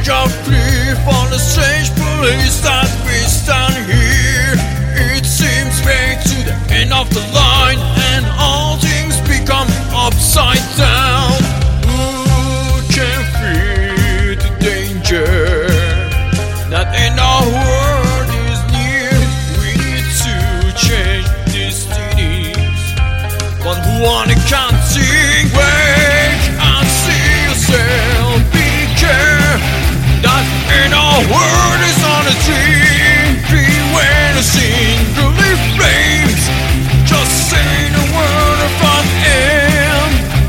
edge of cliff on a strange place that we stand here. It seems way to the end of the line, and all things become upside down. Who can feel the danger that in our world is near? We need to change destinies, but who wanna continue? Wake and see yourself. Be careful that in our world is on a dream. When a single flames, just saying a word from him.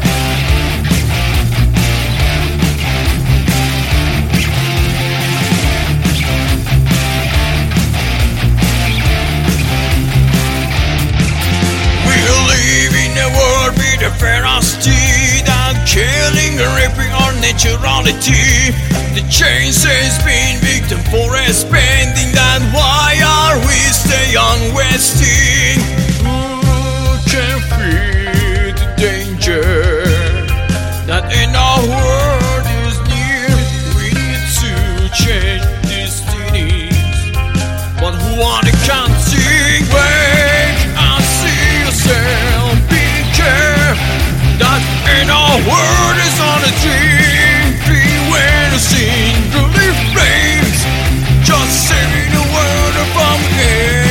We live in a world with a ferocity that killing and raping our naturality. The change has been victim for expanding. That why are we stay on wasting? Who can feel the danger that in our world is near? We need to change destinies, but who wanna continue? Wake and see yourself. Be careful that in our world is on a dream. When a single flames, just saying a word from him.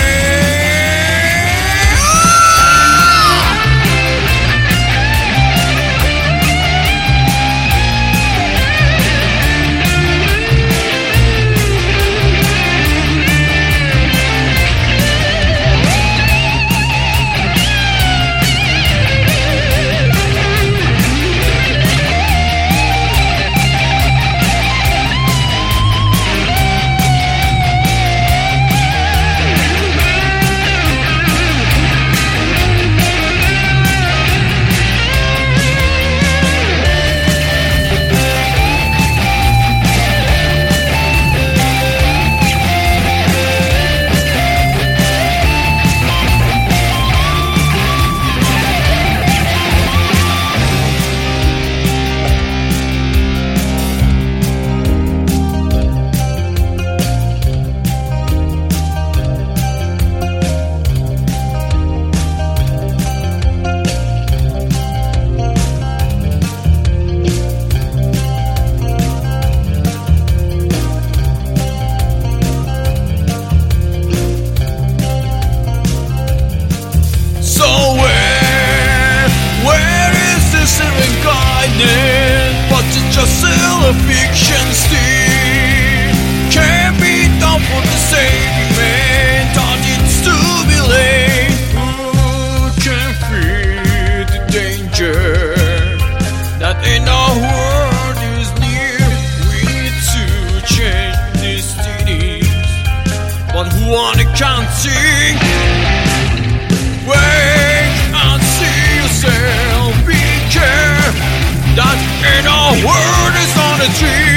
But it's just still a fiction still. Can't be done for the saving man. Thought it's too be late. Who can feel the danger that in our world is near? We need to change destinies, but who wanna continue? Wake and see yourself. Be careful that in our world is on a tree.